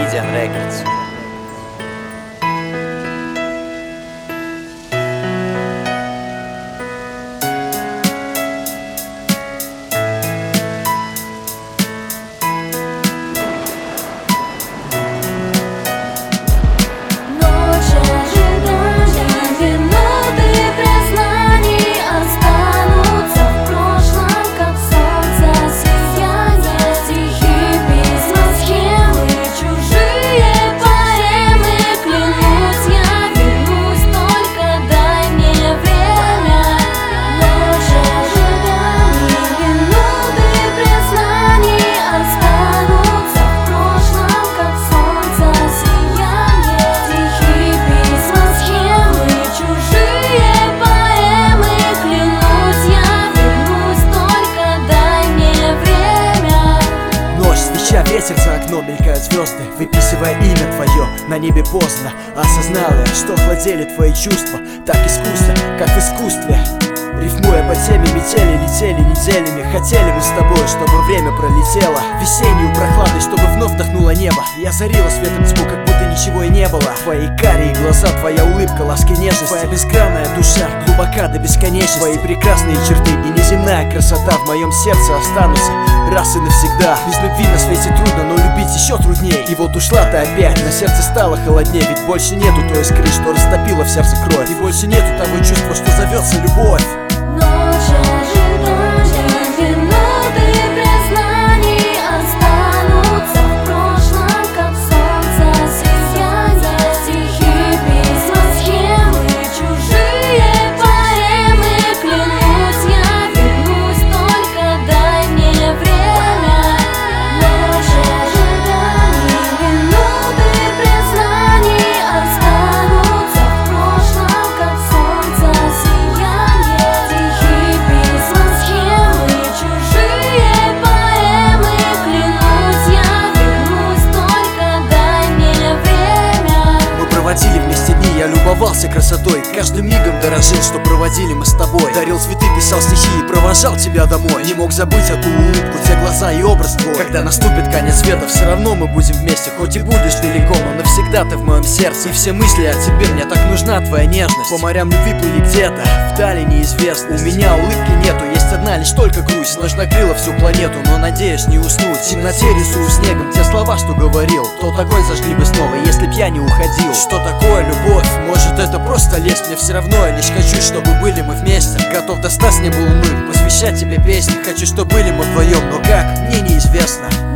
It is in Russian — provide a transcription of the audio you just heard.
Obsidian Records. Ветер за окном, мелькают звезды, выписывая имя твое. На небе поздно осознал я, что охладели твои чувства. Так искусно, как в искусстве. Рифмуя по теме метели, летели неделями. Хотели мы с тобой, чтобы время пролетело весеннюю прохладой, чтобы вновь вдохнуло небо. Я зарила светом тьму, как будто ничего и не было. Твои карие глаза, твоя улыбка, ласки нежности. Твоя безгранная душа, глубока до бесконечности. Твои прекрасные черты и неземная красота в моем сердце останутся раз и навсегда. Без любви на свете трудно, но любить еще труднее. И вот ушла ты опять, на сердце стало холоднее. Ведь больше нету той искры, что растопила в сердце кровь. И больше нету того чувства, что зовется любовь. Ночь ожидания, минуты признаний останутся в прошлом, как солнце сияние. Стихи, письма, схемы, чужие поэмы. Клянусь, я вернусь, только дай мне время. Ночь ожидания, минуты признаний останутся в прошлом, как солнце сияние. Проводили вместе дни, я любовался красотой. Каждым мигом дорожил, что проводили мы с тобой. Дарил цветы, писал стихи и провожал тебя домой. Не мог забыть эту улыбку, те глаза и образ твой. Когда наступит конец света, все равно мы будем вместе. Хоть и будешь далеко, но навсегда ты в моем сердце. И все мысли о тебе, мне так нужна твоя нежность. По морям любви плыли где-то, вдали неизвестно. У меня улыбки нету, есть одна лишь только грусть. Ночь накрыла всю планету, но надеюсь не уснуть. В темноте рисую снегом те слова, что говорил. Тот огонь зажгли бы снова, если б я не уходил. Что такое любовь? Может, это просто лесть? Мне все равно, я лишь хочу, чтобы были мы вместе. Готов достать с неба луны, посвящать тебе песни. Хочу, чтобы были мы вдвоем, но как? Мне неизвестно.